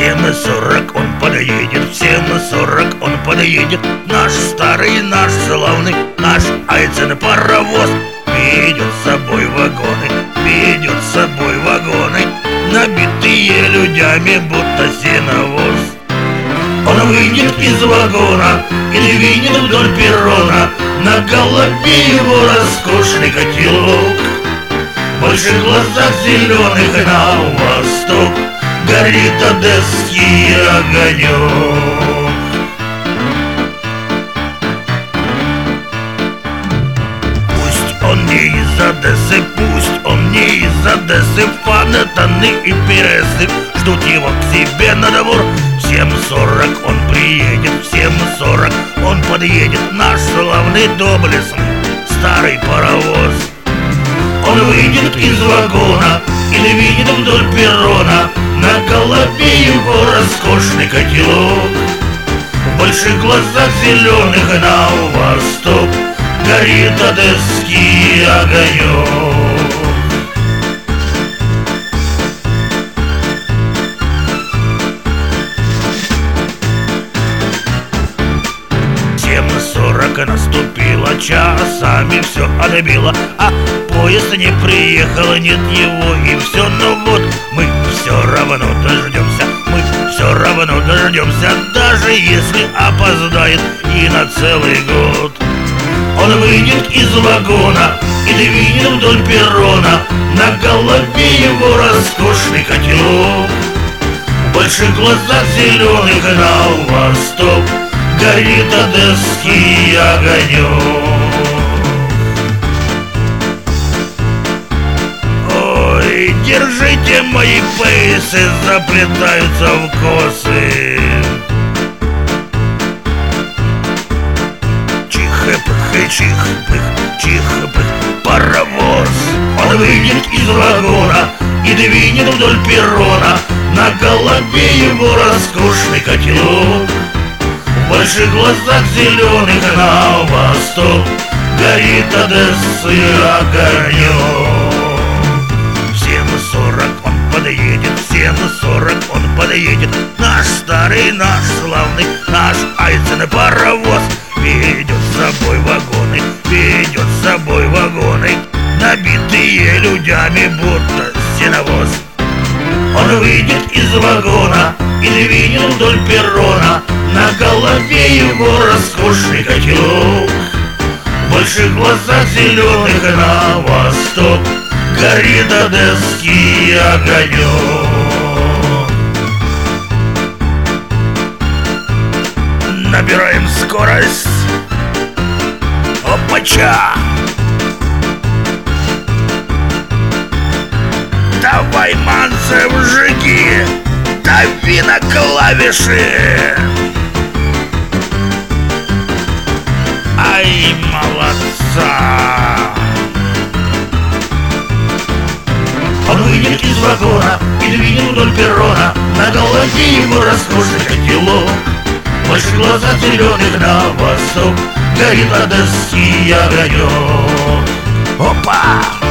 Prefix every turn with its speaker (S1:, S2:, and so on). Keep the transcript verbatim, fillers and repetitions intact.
S1: семь сорок он подъедет, в семь сорок он подъедет. Наш старый, наш славный, наш Айцен паровоз ведет с собой вагоны, ведет с собой вагоны, набитые людьми, будто сеновоз. Он выйдет из вагона и двинет вдоль перрона, на голове его роскошный котелок. В больших глазах зеленых на восток горит одесский огонек. Пусть он не из Одессы, пусть он не из Одессы, фонтаны и пересы ждут его к себе на двор. В семь сорок он приедет, в семь сорок он подъедет, наш славный доблестный старый паровоз. Он выйдет из вагона и двинет вдоль перрона, на голове его роскошный котелок. В больших глазах зеленых на восток горит одесский огонек. сорок наступило, часами все отбило, а поезд не приехал, нет его и все. Но вот мы все равно дождемся, мы все равно дождемся, даже если опоздает и на целый год. Он выйдет из вагона и двинет вдоль перрона, на голове его роскошный котелок. В больших глазах зеленых на восток горит одесский огонек. Ой, держите мои пейсы, заплетаются в косы. Чих-пых, чих-пых, чих-пых, паровоз. Он выйдет из вагона и двинет вдоль перрона, на голове его роскошный котелок. В больших глазах зеленых на восток горит одесский огонек. В семь сорок он подъедет, в семь сорок он подъедет, наш старый, наш славный, наш Айцен паровоз ведет с собой вагоны, ведет с собой вагоны, набитые людьми, будто сеновоз. Он выйдет из вагона и двинет вдоль перрона, на голове его роскошный котелок. В больших глазах зеленых на восток горит одесский огонек. Набираем скорость. Опача! Давай, Манцев, жги, дави на клавиши. Ай, молодца! Он выйдет из вагона и двинет вдоль перрона, на голове его роскошный котелок. В больших глазах зеленых на восток горит одесский огонек. Опа!